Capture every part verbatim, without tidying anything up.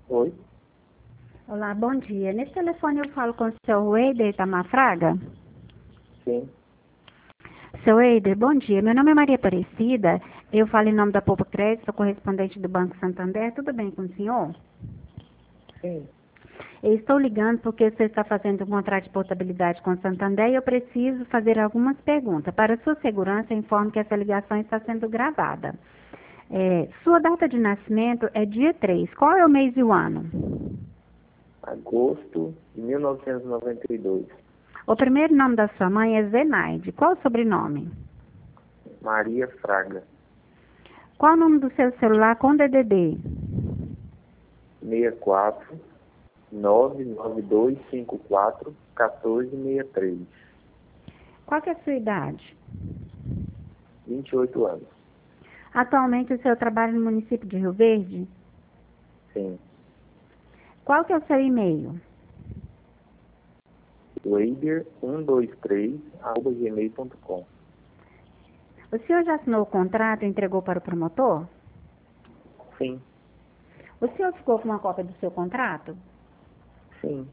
Oi? Olá, bom dia. Nesse telefone eu falo com o seu Eider Tamafraga. Sim. Seu Eider, bom dia. Meu nome é Maria Aparecida. Eu falo em nome da Poupa Crédito, sou correspondente do Banco Santander. Tudo bem com o senhor? Sim. Eu estou ligando porque você está fazendo um contrato de portabilidade com o Santander e eu preciso fazer algumas perguntas. Para sua segurança, informo que essa ligação está sendo gravada. É, sua data de nascimento é dia três. Qual é o mês e o ano? Agosto de mil novecentos e noventa e dois. O primeiro nome da sua mãe é Zenaide. Qual o sobrenome? Maria Fraga. Qual o nome do seu celular com D D D? seis quatro nove nove dois cinco quatro um quatro seis três. Qual que é a sua idade? vinte e oito anos. Atualmente o senhor trabalha no município de Rio Verde? Sim. Qual que é o seu e-mail? Wader um dois três arroba gmail ponto com. O senhor já assinou o contrato e entregou para o promotor? Sim. O senhor ficou com uma cópia do seu contrato? Sim.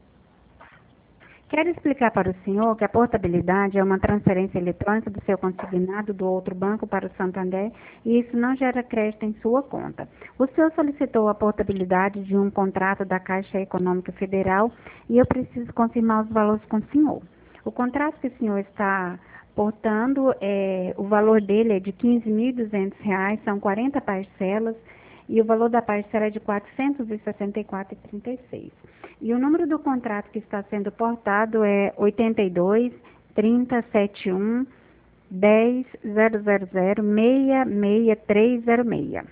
Quero explicar para o senhor que a portabilidade é uma transferência eletrônica do seu consignado do outro banco para o Santander e isso não gera crédito em sua conta. O senhor solicitou a portabilidade de um contrato da Caixa Econômica Federal e eu preciso confirmar os valores com o senhor. O contrato que o senhor está portando, é, o valor dele é de quinze mil e duzentos reais, são quarenta parcelas e o valor da parcela é de quatrocentos e sessenta e quatro reais e trinta e seis centavos. E o número do contrato que está sendo portado é oitenta e dois, trinta, setenta e um, dez, zero zero zero, seis seis três zero seis.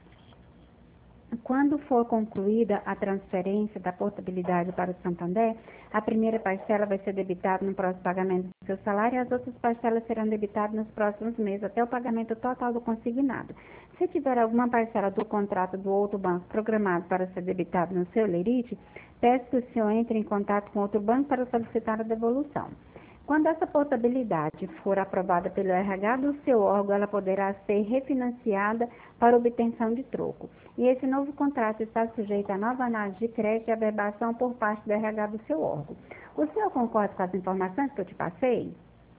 Quando for concluída a transferência da portabilidade para o Santander, a primeira parcela vai ser debitada no próximo pagamento do seu salário e as outras parcelas serão debitadas nos próximos meses, até o pagamento total do consignado. Se tiver alguma parcela do contrato do outro banco programado para ser debitado no seu lerite, peço que o senhor entre em contato com outro banco para solicitar a devolução. Quando essa portabilidade for aprovada pelo R H do seu órgão, ela poderá ser refinanciada para obtenção de troco. E esse novo contrato está sujeito a nova análise de crédito e averbação por parte do R H do seu órgão. O senhor concorda com as informações que eu te passei?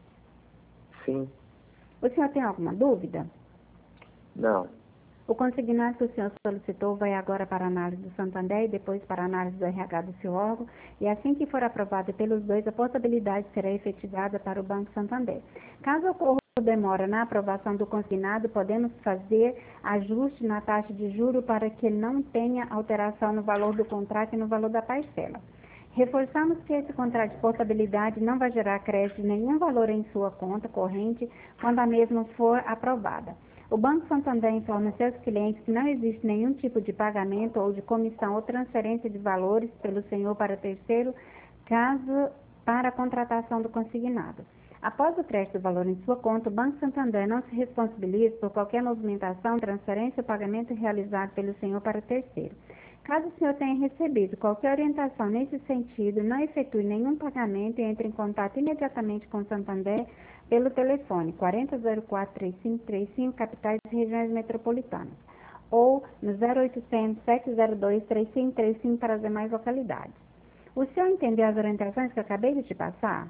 Sim. O senhor tem alguma dúvida? Não. O consignado que o senhor solicitou vai agora para a análise do Santander e depois para a análise do R H do seu órgão, e assim que for aprovado pelos dois, a portabilidade será efetivada para o Banco Santander. Caso ocorra demora na aprovação do consignado, podemos fazer ajuste na taxa de juro para que não tenha alteração no valor do contrato e no valor da parcela. Reforçamos que esse contrato de portabilidade não vai gerar crédito de nenhum valor em sua conta corrente quando a mesma for aprovada. O Banco Santander informa seus clientes que não existe nenhum tipo de pagamento ou de comissão ou transferência de valores pelo senhor para terceiro, caso para a contratação do consignado. Após o crédito do valor em sua conta, o Banco Santander não se responsabiliza por qualquer movimentação, transferência ou pagamento realizado pelo senhor para terceiro. Caso o senhor tenha recebido qualquer orientação nesse sentido, não efetue nenhum pagamento e entre em contato imediatamente com o Santander pelo telefone quatro zero zero quatro, três cinco três cinco, capitais e regiões metropolitanas, ou no zero oitocentos, sete zero dois, três cinco três cinco para as demais localidades. O senhor entendeu as orientações que eu acabei de te passar?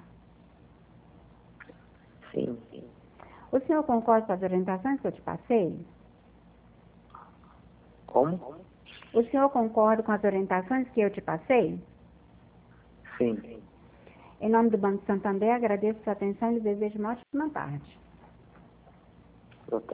Sim. O senhor concorda com as orientações que eu te passei? Como? O senhor concorda com as orientações que eu te passei? Sim. Em nome do Banco Santander, agradeço sua atenção e lhe desejo uma ótima tarde.